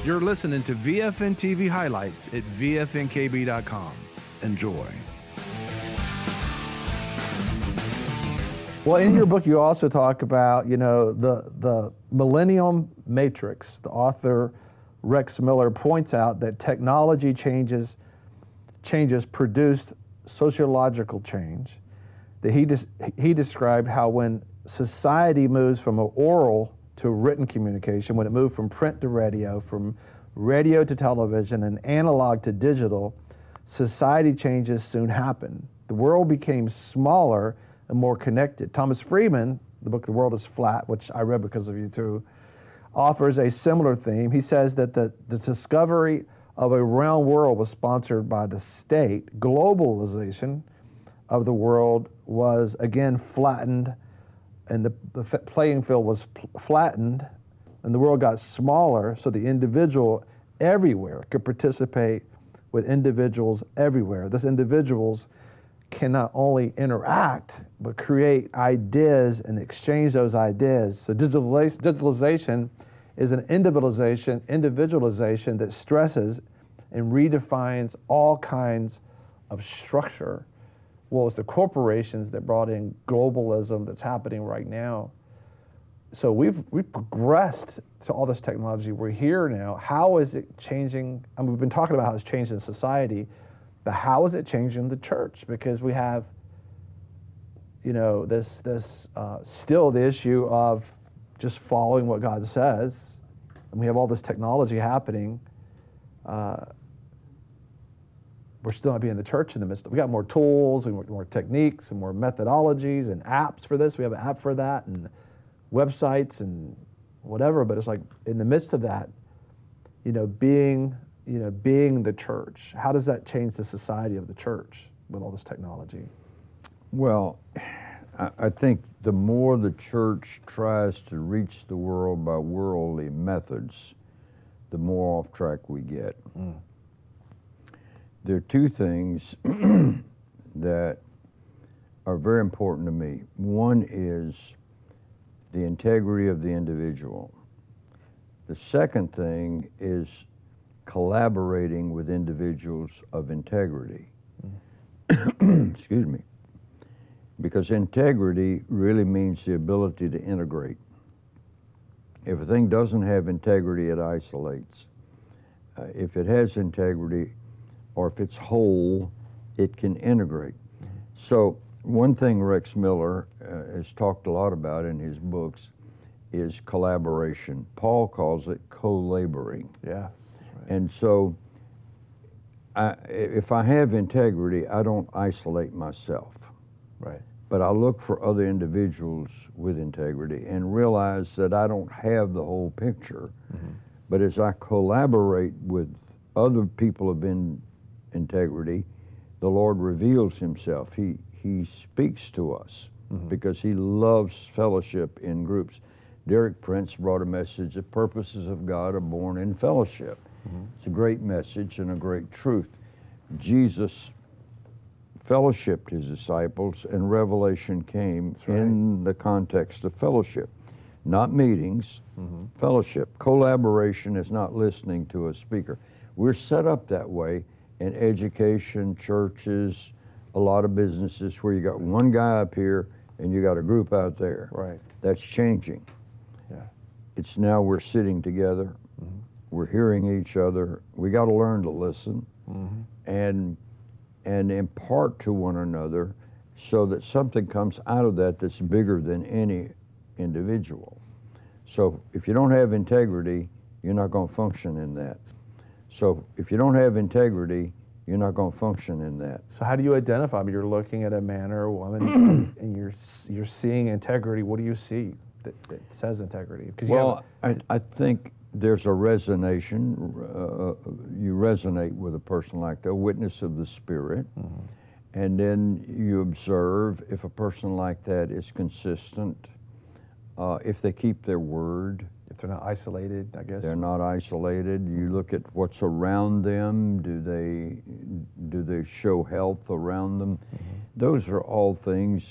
You're listening to VFN TV highlights at VFNKB.com. Enjoy. Well, in your book, you also talk about, the Millennium Matrix. The author, Rex Miller, points out that technology changes produced sociological change. That he described how when society moves from an oral to written communication, when it moved from print to radio, from radio to television, and analog to digital, society changes soon happen. The world became smaller and more connected. Thomas Friedman, the book The World is Flat, which I read because of you too, offers a similar theme. He says that the discovery of a round world was sponsored by the state. Globalization of the world was again flattened, and the playing field was flattened, and the world got smaller, so the individual everywhere could participate with individuals everywhere. Those individuals can not only interact, but create ideas and exchange those ideas. So digitalization is an individualization that stresses and redefines all kinds of structure. Well, it's the corporations that brought in globalism that's happening right now. So we've progressed to all this technology. We're here now. How is it changing? I mean, we've been talking about how it's changed in society, but how is it changing the church? Because we have, this still the issue of just following what God says, and we have all this technology happening. We're still not being the church in the midst of. We got more tools and more techniques and more methodologies and apps for this. We have an app for that and websites and whatever. But it's like in the midst of that, being the church. How does that change the society of the church with all this technology? Well, I think the more the church tries to reach the world by worldly methods, the more off track we get. There are two things that are very important to me. One is the integrity of the individual. The second thing is collaborating with individuals of integrity. Excuse me. Because integrity really means the ability to integrate. If a thing doesn't have integrity, it isolates. If it has integrity, or if it's whole, it can integrate. So one thing Rex Miller has talked a lot about in his books is collaboration. Paul calls it co-laboring. Yes. Right. And so if I have integrity, I don't isolate myself. Right. But I look for other individuals with integrity and realize that I don't have the whole picture. But as I collaborate with other people of integrity, the Lord reveals himself. He speaks to us because he loves fellowship in groups. Derek Prince brought a message, the purposes of God are born in fellowship. It's a great message and a great truth. Jesus fellowshipped his disciples, and revelation came in the context of fellowship. Not meetings, fellowship. Collaboration is not listening to a speaker. We're set up that way in education, churches, a lot of businesses where you got one guy up here and you got a group out there. Right. That's changing. Yeah. It's now we're sitting together, we're hearing each other. We got to learn to listen and impart to one another so that something comes out of that that's bigger than any individual. So if you don't have integrity, you're not going to function in that. So if you don't have integrity, you're not going to function in that. So how do you identify? I mean, you're looking at a man or a woman and you're seeing integrity. What do you see that says integrity? Well, I think there's a resonation. You resonate with a person like that, a witness of the Spirit. And then you observe if a person like that is consistent, if they keep their word. If they're not isolated, I guess. They're not isolated. You look at what's around them. Do they show health around them? Those are all things.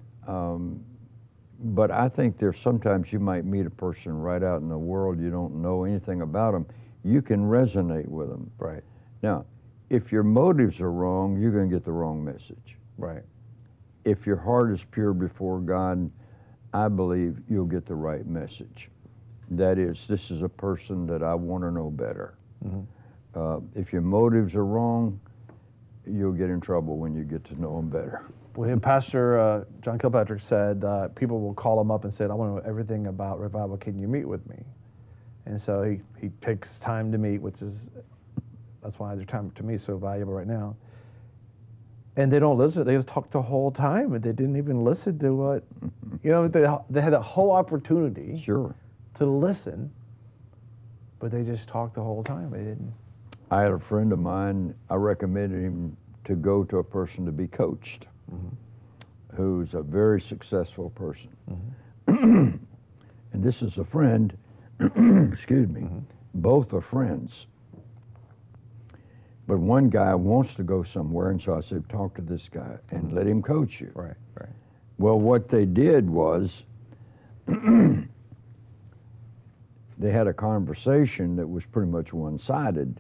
But I think there's sometimes you might meet a person right out in the world, you don't know anything about them, you can resonate with them. Right. Now, if your motives are wrong, you're going to get the wrong message. Right. If your heart is pure before God, I believe you'll get the right message. That is, this is a person that I want to know better. If your motives are wrong, you'll get in trouble when you get to know them better. Well, Pastor John Kilpatrick said people will call him up and say, I want to know everything about revival. Can you meet with me? And so he takes time to meet, that's why their time to me is so valuable right now. And they don't listen. They just talk the whole time, and they didn't even listen to what, they had a whole opportunity Sure. to listen, but they just talked the whole time. They didn't. I had a friend of mine, I recommended him to go to a person to be coached, who's a very successful person. And this is a friend, excuse me, both are friends. But one guy wants to go somewhere, and so I said, talk to this guy and let him coach you. Right, right. Well, what they did was they had a conversation that was pretty much one-sided.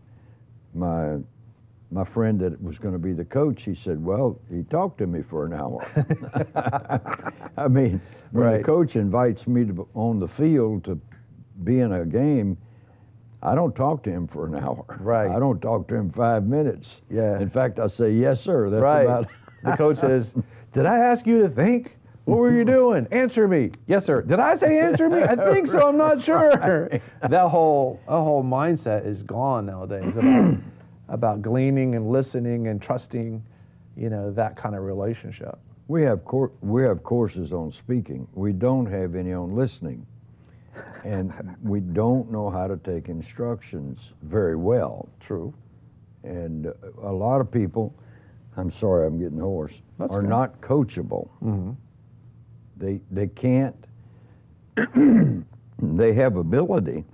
My friend that was going to be the coach, he said, well, he talked to me for an hour. I mean, when the coach invites me to on the field to be in a game, I don't talk to him for an hour. Right. I don't talk to him 5 minutes. Yeah. In fact, I say, yes, sir. That's Right. about The coach says, did I ask you to think? What were you doing? Answer me. Yes, sir. Did I say answer me? I think so. I'm not sure. That whole mindset is gone nowadays about gleaning and listening and trusting, that kind of relationship. We have courses on speaking. We don't have any on listening. And we don't know how to take instructions very well. True. And a lot of people, I'm sorry, I'm getting hoarse, are not coachable. They can't, they have ability,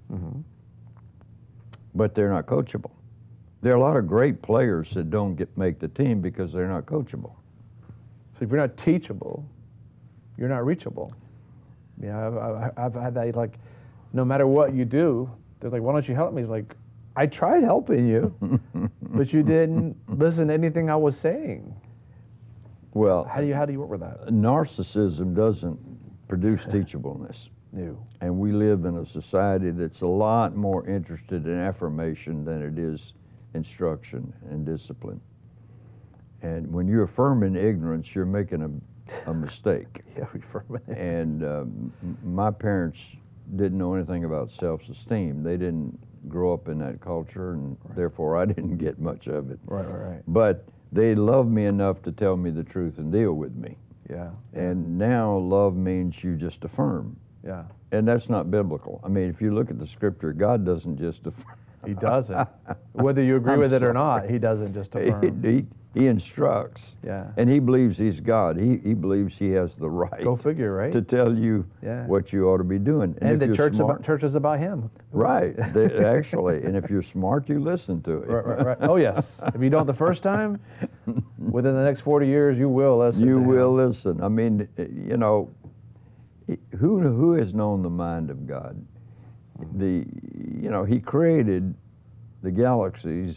but they're not coachable. There are a lot of great players that don't make the team because they're not coachable. So if you're not teachable, you're not reachable. I've had that, like, no matter what you do, they're like, why don't you help me? He's like, I tried helping you, but you didn't listen to anything I was saying. Well, How do you work with that? narcissism doesn't produce teachableness. No. And we live in a society that's a lot more interested in affirmation than it is instruction and discipline. And when you affirm in ignorance, you're making a mistake. Yeah, affirm it. And my parents didn't know anything about self-esteem. They didn't grow up in that culture, and therefore I didn't get much of it. Right. But they loved me enough to tell me the truth and deal with me. Yeah. And now love means you just affirm. Yeah. And that's not biblical. I mean, if you look at the scripture, God doesn't just affirm. He doesn't. Whether you agree with it or not, he doesn't just affirm. He instructs. Yeah. And he believes he's God. He believes he has the right Go figure, right? to tell you Yeah. what you ought to be doing. And if the you're smart, church is about him. right, actually. And if you're smart, you listen to it. Right. Oh, yes. If you don't the first time, within the next 40 years, you will listen. You to will him. listen. I mean, who has known the mind of God? He created the galaxies.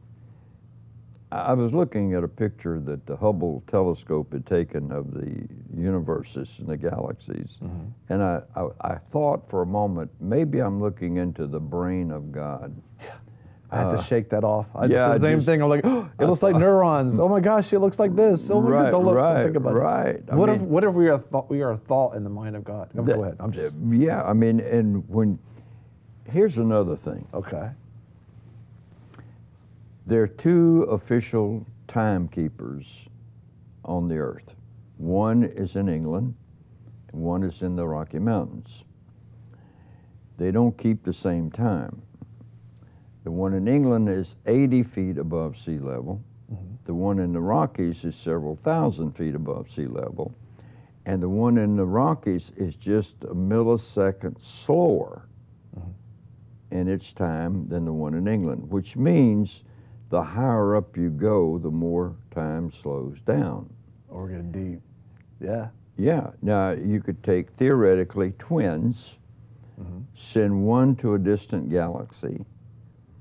I was looking at a picture that the Hubble telescope had taken of the universes and the galaxies, and I thought for a moment, maybe I'm looking into the brain of God. I had to shake that off. I yeah, did the same thing. I'm like, oh, it looks like neurons. Oh my gosh, it looks like this. Oh my Right, God, don't look. right, Think about right. it. I What mean- if we are a thought in the mind of God? Go ahead. I'm just Yeah, I mean, and here's another thing. okay. There are two official timekeepers on the earth. One is in England, and one is in the Rocky Mountains. They don't keep the same time. The one in England is 80 feet above sea level. The one in the Rockies is several thousand feet above sea level. And the one in the Rockies is just a millisecond slower in its time than the one in England, which means the higher up you go, the more time slows down. Oh, we're getting deep. Yeah. Yeah, now you could take theoretically twins, send one to a distant galaxy,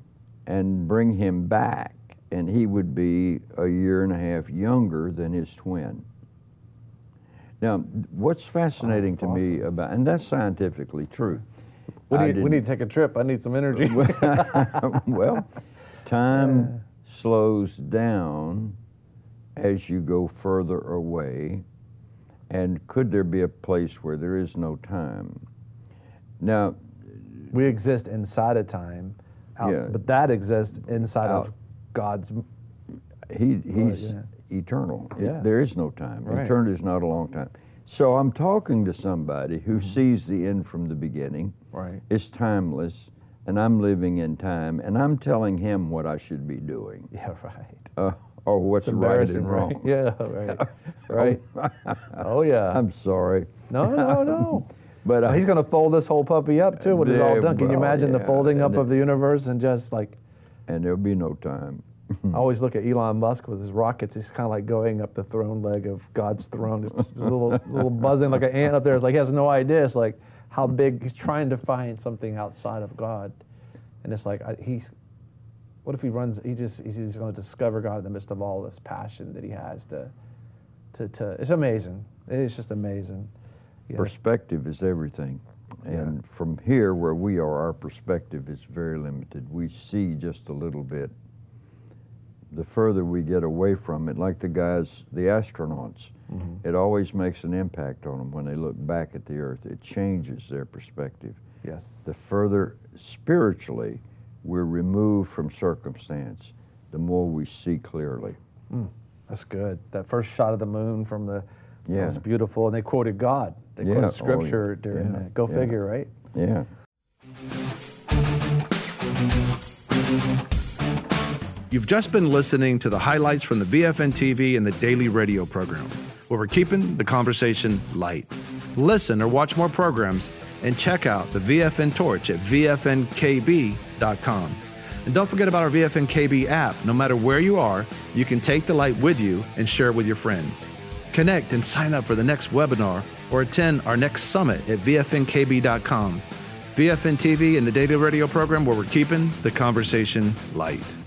and bring him back, and he would be a year and a half younger than his twin. Now, what's fascinating to me about, and that's scientifically true. We need to take a trip. I need some energy. Well, time slows down as you go further away, and could there be a place where there is no time? Now, we exist inside of time, but that exists inside of God's. He's eternal. Yeah. There is no time. Right. Eternity is not a long time. So I'm talking to somebody who sees the end from the beginning. Right. It's timeless, and I'm living in time, and I'm telling him what I should be doing. Yeah, right. Or what's right and wrong. Right? Yeah, right. Right. Oh, yeah. I'm sorry. No. But he's going to fold this whole puppy up, too, when it's all done. Can you imagine the folding up of the universe and just like... And there'll be no time. I always look at Elon Musk with his rockets. He's kind of like going up the throne leg of God's throne. It's just a little buzzing like an ant up there. It's like he has no idea. It's like how big he's trying to find something outside of God, and it's like what if he runs? He's going to discover God in the midst of all this passion that he has to. It's amazing. It's just amazing. Yeah. Perspective is everything, and from here where we are, our perspective is very limited. We see just a little bit. The further we get away from it, like the astronauts, it always makes an impact on them when they look back at the earth. It changes their perspective. Yes. The further spiritually we're removed from circumstance, the more we see clearly. That's good. That first shot of the moon from the was beautiful, and they quoted God. They quoted Scripture during that. Go figure, right? Yeah. You've just been listening to the highlights from the VFN TV and the daily radio program, where we're keeping the conversation light. Listen or watch more programs and check out the VFN Torch at VFNKB.com. And don't forget about our VFN KB app. No matter where you are, you can take the light with you and share it with your friends. Connect and sign up for the next webinar or attend our next summit at VFNKB.com. VFN TV and the daily radio program, where we're keeping the conversation light.